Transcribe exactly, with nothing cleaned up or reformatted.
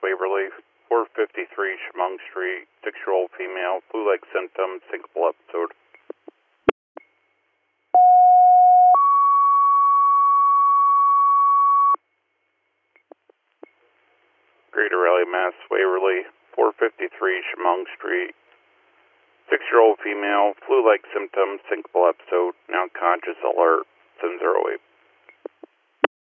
Waverly, four fifty-three Chemung Street, six-year-old female, flu-like symptoms, syncopal episode. Greater Raleigh, Mass, Waverly, four fifty-three Chemung Street, six-year-old female, flu-like symptoms, syncopal episode, now conscious, alert, seven zero eight.